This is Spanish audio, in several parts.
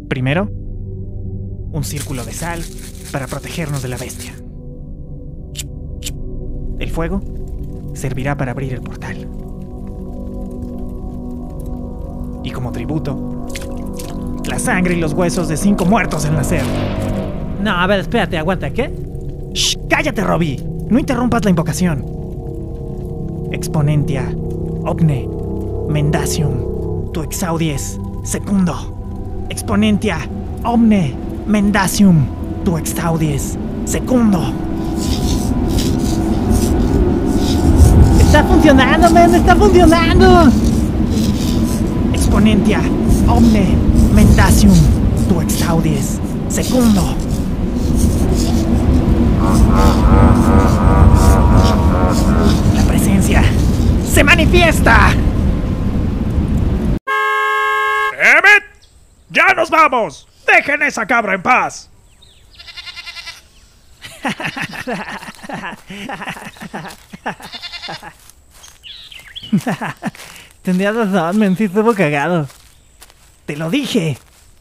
Primero, un círculo de sal para protegernos de la bestia. El fuego servirá para abrir el portal. Y como tributo, la sangre y los huesos de 5 muertos en la nacer. No, a ver, espérate, aguanta, ¿qué? ¡Shh! ¡Cállate, Robbie! No interrumpas la invocación. Exponentia, omne, mendacium, tu exaudies, secundo. Exponentia, omne, mendacium, tu exaudies, secundo. ¡Está funcionando, men! ¡Está funcionando! Exponentia, omne, mendacium, tu exaudies, secundo. La presencia se manifiesta. ¡Emmet! ¡Ya nos vamos! ¡Dejen esa cabra en paz! Tendrías razón, men, sí estuvo cagado. Te lo dije.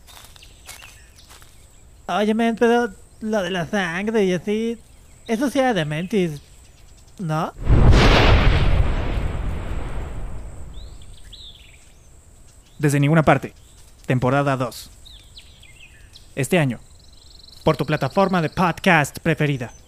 Oye, men, pero lo de la sangre y así... Eso sí era de Mentis, ¿no? Desde ninguna parte. Temporada 2. Este año. Por tu plataforma de podcast preferida.